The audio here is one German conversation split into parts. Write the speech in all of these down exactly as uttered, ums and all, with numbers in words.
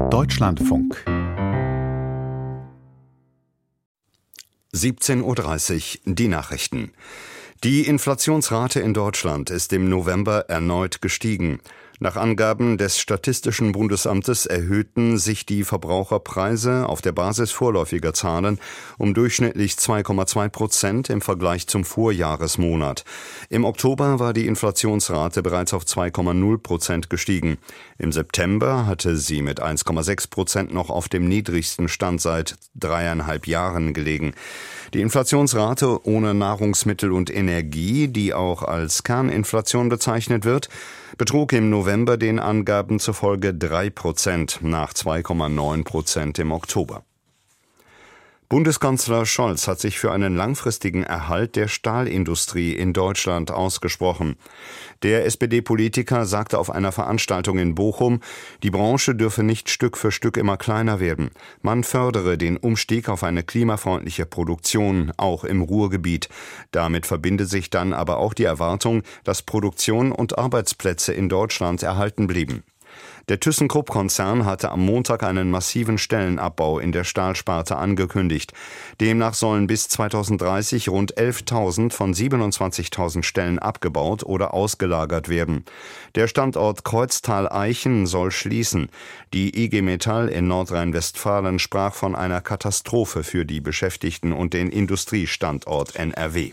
Deutschlandfunk. siebzehn Uhr dreißig, die Nachrichten. Die Inflationsrate in Deutschland ist im November erneut gestiegen. Nach Angaben des Statistischen Bundesamtes erhöhten sich die Verbraucherpreise auf der Basis vorläufiger Zahlen um durchschnittlich zwei Komma zwei Prozent im Vergleich zum Vorjahresmonat. Im Oktober war die Inflationsrate bereits auf zwei Komma null Prozent gestiegen. Im September hatte sie mit eins Komma sechs Prozent noch auf dem niedrigsten Stand seit dreieinhalb Jahren gelegen. Die Inflationsrate ohne Nahrungsmittel und Energie, die auch als Kerninflation bezeichnet wird, betrug im November den Angaben zufolge drei Prozent nach zwei Komma neun Prozent im Oktober. Bundeskanzler Scholz hat sich für einen langfristigen Erhalt der Stahlindustrie in Deutschland ausgesprochen. Der S P D-Politiker sagte auf einer Veranstaltung in Bochum, die Branche dürfe nicht Stück für Stück immer kleiner werden. Man fördere den Umstieg auf eine klimafreundliche Produktion, auch im Ruhrgebiet. Damit verbinde sich dann aber auch die Erwartung, dass Produktion und Arbeitsplätze in Deutschland erhalten blieben. Der ThyssenKrupp-Konzern hatte am Montag einen massiven Stellenabbau in der Stahlsparte angekündigt. Demnach sollen bis zweitausenddreißig rund elftausend von siebenundzwanzigtausend Stellen abgebaut oder ausgelagert werden. Der Standort Kreuztal-Eichen soll schließen. Die I G Metall in Nordrhein-Westfalen sprach von einer Katastrophe für die Beschäftigten und den Industriestandort N R W.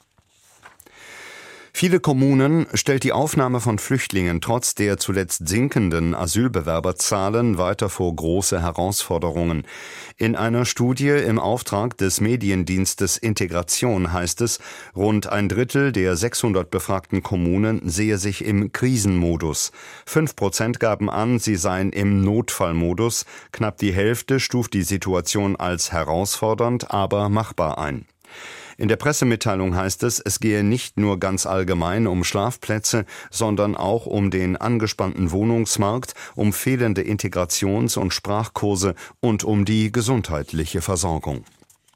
Viele Kommunen stellt die Aufnahme von Flüchtlingen trotz der zuletzt sinkenden Asylbewerberzahlen weiter vor große Herausforderungen. In einer Studie im Auftrag des Mediendienstes Integration heißt es, rund ein Drittel der sechshundert befragten Kommunen sehe sich im Krisenmodus. Fünf Prozent gaben an, sie seien im Notfallmodus. Knapp die Hälfte stuft die Situation als herausfordernd, aber machbar ein. In der Pressemitteilung heißt es, es gehe nicht nur ganz allgemein um Schlafplätze, sondern auch um den angespannten Wohnungsmarkt, um fehlende Integrations- und Sprachkurse und um die gesundheitliche Versorgung.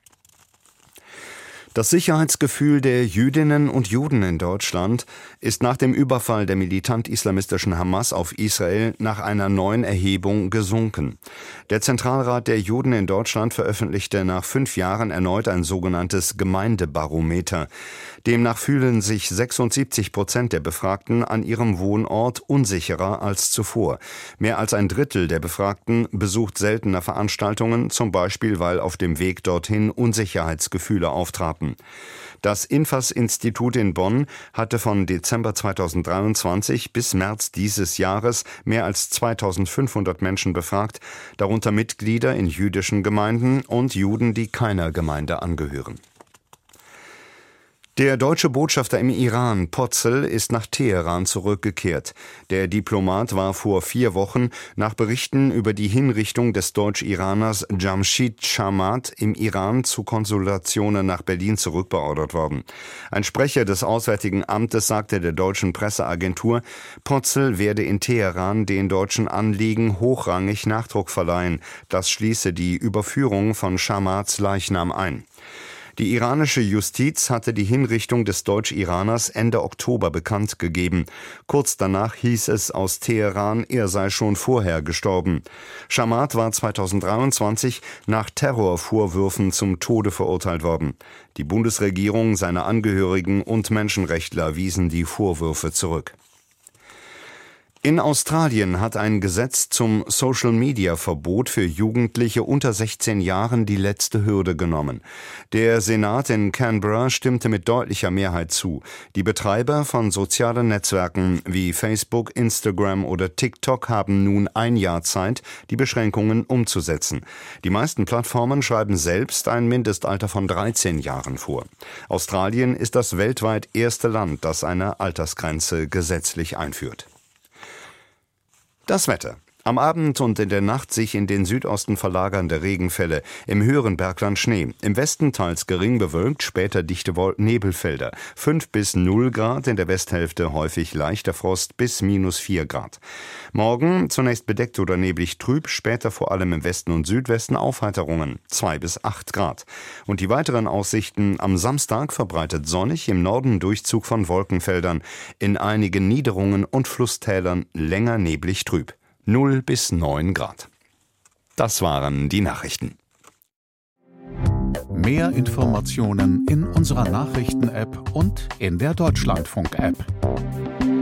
Das Sicherheitsgefühl der Jüdinnen und Juden in Deutschland ist nach dem Überfall der militant-islamistischen Hamas auf Israel nach einer neuen Erhebung gesunken. Der Zentralrat der Juden in Deutschland veröffentlichte nach fünf Jahren erneut ein sogenanntes Gemeindebarometer. Demnach fühlen sich sechsundsiebzig Prozent der Befragten an ihrem Wohnort unsicherer als zuvor. Mehr als ein Drittel der Befragten besucht seltener Veranstaltungen, zum Beispiel weil auf dem Weg dorthin Unsicherheitsgefühle auftraten. Das Infas-Institut in Bonn hatte von Dezember zweitausenddreiundzwanzig bis März dieses Jahres mehr als zweitausendfünfhundert Menschen befragt, darunter Mitglieder in jüdischen Gemeinden und Juden, die keiner Gemeinde angehören. Der deutsche Botschafter im Iran, Potzel, ist nach Teheran zurückgekehrt. Der Diplomat war vor vier Wochen nach Berichten über die Hinrichtung des Deutsch-Iraners Jamshid Chamat im Iran zu Konsultationen nach Berlin zurückbeordert worden. Ein Sprecher des Auswärtigen Amtes sagte der deutschen Presseagentur, Potzel werde in Teheran den deutschen Anliegen hochrangig Nachdruck verleihen. Das schließe die Überführung von Chamats Leichnam ein. Die iranische Justiz hatte die Hinrichtung des Deutsch-Iraners Ende Oktober bekannt gegeben. Kurz danach hieß es aus Teheran, er sei schon vorher gestorben. Chamat war zweitausenddreiundzwanzig nach Terrorvorwürfen zum Tode verurteilt worden. Die Bundesregierung, seine Angehörigen und Menschenrechtler wiesen die Vorwürfe zurück. In Australien hat ein Gesetz zum Social-Media-Verbot für Jugendliche unter sechzehn Jahren die letzte Hürde genommen. Der Senat in Canberra stimmte mit deutlicher Mehrheit zu. Die Betreiber von sozialen Netzwerken wie Facebook, Instagram oder TikTok haben nun ein Jahr Zeit, die Beschränkungen umzusetzen. Die meisten Plattformen schreiben selbst ein Mindestalter von dreizehn Jahren vor. Australien ist das weltweit erste Land, das eine Altersgrenze gesetzlich einführt. Das Wetter. Am Abend und in der Nacht sich in den Südosten verlagernde Regenfälle, im höheren Bergland Schnee, im Westen teils gering bewölkt, später dichte Nebelfelder, fünf bis null Grad, in der Westhälfte häufig leichter Frost bis minus vier Grad. Morgen zunächst bedeckt oder neblig trüb, später vor allem im Westen und Südwesten Aufheiterungen, zwei bis acht Grad. Und die weiteren Aussichten am Samstag verbreitet sonnig, im Norden Durchzug von Wolkenfeldern, in einigen Niederungen und Flusstälern länger neblig trüb. null bis neun Grad. Das waren die Nachrichten. Mehr Informationen in unserer Nachrichten-App und in der Deutschlandfunk-App.